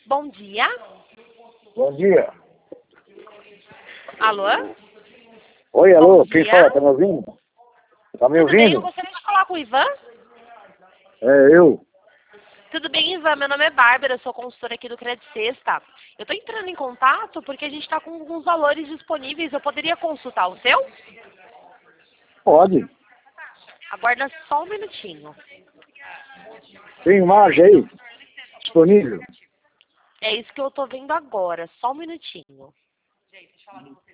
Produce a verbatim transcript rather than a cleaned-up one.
Bom dia. Bom dia. Alô? Oi, alô, Bom quem dia. fala? Tá me ouvindo? Tá me Tudo bem? Eu ouvindo? gostaria de falar com o Ivan. É eu. Tudo bem, Ivan? Meu nome é Bárbara, eu sou consultora aqui do Credit Sexta. Eu estou entrando em contato porque a gente está com alguns valores disponíveis. Eu poderia consultar o seu? Pode. Aguarda só um minutinho. Tem margem aí? Disponível? É isso que eu estou vendo agora. Só um minutinho.